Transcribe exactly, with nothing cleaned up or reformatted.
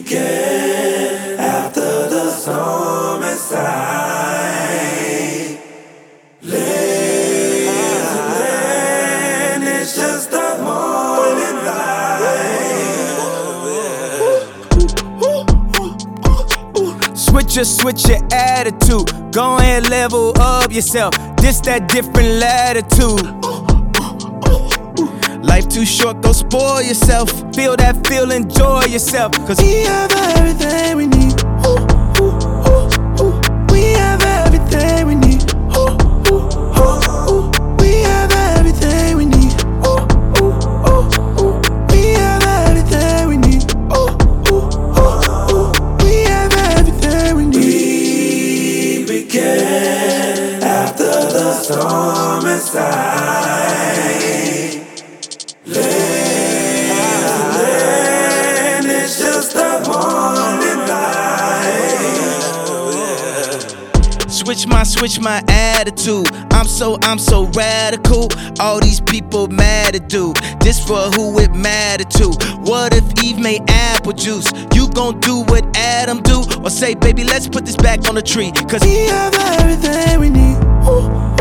began after the storm inside. Land, it's just a morning light. Switch your, switch your attitude. Go ahead, level up yourself. This that different latitude. Life too short, go spoil yourself. Feel that feel, enjoy yourself. Cause we have everything we need. Ooh, ooh, ooh, ooh. We have everything we need. Ooh, ooh, ooh, ooh. We have everything we need. Ooh, ooh, ooh, ooh. We have everything we need. Ooh, ooh, ooh, ooh. We have everything we need. We began after the storm inside. Land, it's just a morning light. Switch my, switch my attitude. I'm so, I'm so radical. All these people mad at dude. This for who it matter to. What if Eve made apple juice? You gon' do what Adam do? Or say, baby, let's put this back on the tree. Cause we have everything we need. Ooh.